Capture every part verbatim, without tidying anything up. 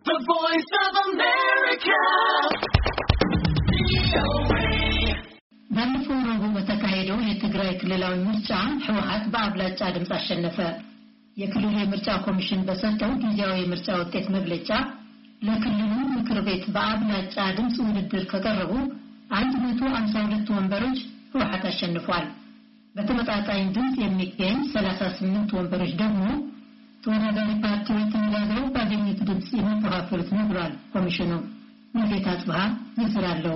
The Voice of America. ባለፈው ረቡዕ በተካሄደው የትግራይ ክልላዊ ምርጫ ህወሓት በአብላጫ ድምፅ አሸነፈ። የክልሉ የምርጫ ኮሚሽን በሰጠው ጊዜያዊ የምርጫ ውጤት መግለጫ ለክልሉ ምክር ቤት በአብላጫ ድምፅ ውድድር ከቀረቡ አንድ መቶ ሃምሳ ሁለት ወንበሮች ህወሓት አሸንፏል። በተመጣጣኝ ድምፅ የሚገኝ ሰላሳ ስምንት ወንበሮች ደግሞ ተወዳዳሪ ፓርቲዎች ተመራጭው ባገኙት ድምፅ የሚከፋፈሉት ነው ብሏል ኮሚሽኑ። ሙሉጌታ ጽባህ ይዝራለው።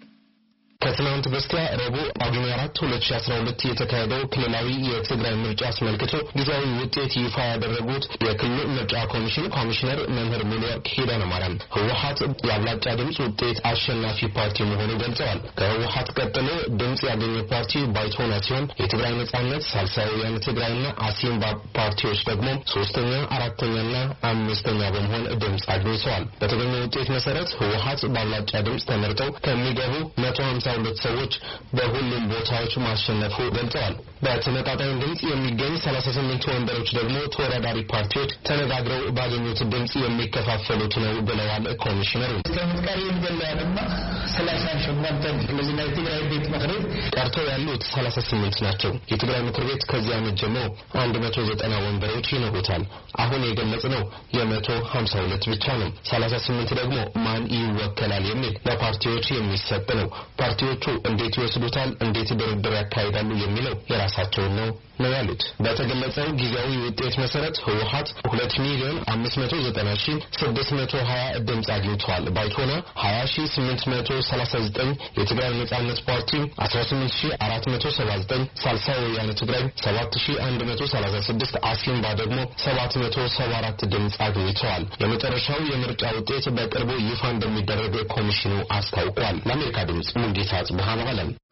ከትናንት በስቲያ ረቡዕ ጳጉሜ አራት ሁለት ሺህ አስራ ሁለት የተካሄደው ክልላዊ የትግራይ ምርጫ አስመልክቶ ጊዜያዊ ውጤት ይፋ ያደረጉት የክልሉ ምርጫ ኮሚሽን ኮሚሽነር መምህር ሙሉወርቅ ኪዳነማርያም ህወሓት የአብላጫ ድምፅ ውጤት አሸናፊ ፓርቲ መሆኑን ገልጸዋል። ከህወሓት ቀጥሎ ድምፅ ያገኘ ፓርቲ ባይቶና ሲሆን የትግራይ ነጻነት፣ ሳልሳይ ወያነ ትግራይና አሲምባ ፓርቲዎች ደግሞ ሶስተኛ፣ አራተኛና አምስተኛ በመሆን ድምፅ አግኝተዋል። በተገኘው ውጤት መሰረት ህወሓት በአብላጫ ድምፅ ተመርጠው ከሚገቡ መቶ ሃምሳ ሁለት ሰዎች በሁሉም ቦታዎች ማሸነፉ ገልጸዋል። በተመጣጣኝ ድምፅ የሚገኝ ሰላሳ ስምንት ወንበሮች ደግሞ ተወዳዳሪ ፓርቲዎች ተነጋግረው ባገኙት ድምፅ የሚከፋፈሉት ነው ብለዋል ኮሚሽነሩ። ተመጣጣኝ እንደላደማ ሰላሳ ስምንት ለዚህ ላይ ትግራይ ቤት ምክር ቤት ቀርተው ያሉት ሰላሳ ስምንት ናቸው። የትግራይ ምክር ቤት ከዚህ ዓመት ጀምሮ መቶ ዘጠና ወንበሮች ይኖሩታል። አሁን የገለጽነው የመቶ ሃምሳ ሁለት ብቻ ነው። ሰላሳ ስምንት ደግሞ ማን ይወከላል የሚል ለፓርቲዎች የሚሰጥ ነው። ፓርቲዎቹ እንዴት ይወስዱታል፣ እንዴት ድርድር ያካሂዳሉ የሚለው የራሳቸው ነው ነው ያሉት። በተገለጸው ጊዜያዊ ውጤት መሰረት ህወሓት ሁለት ሚሊዮን አምስት መቶ ዘጠና ሺህ ስድስት መቶ ሀያ ድምፅ አግኝቷል። ባይቶና ሀያ ሺህ ስምንት መቶ ሰላሳ ዘጠኝ፣ የትግራይ ነጻነት ፓርቲ አስራ ስምንት ሺህ አራት መቶ ሰባ ዘጠኝ፣ ሳልሳይ ወያነ ትግራይ ሰባት ሺህ አንድ መቶ ሰላሳ ስድስት፣ አሲምባ ደግሞ ሰባት መቶ ሰባ አራት ድምፅ አግኝተዋል። የመጨረሻው የምርጫ ውጤት በቅርቡ ይፋ እንደሚደረግ ኮሚሽኑ አስታውቋል። ለአሜሪካ ድምፅ ሙሉጌታ ጽባህ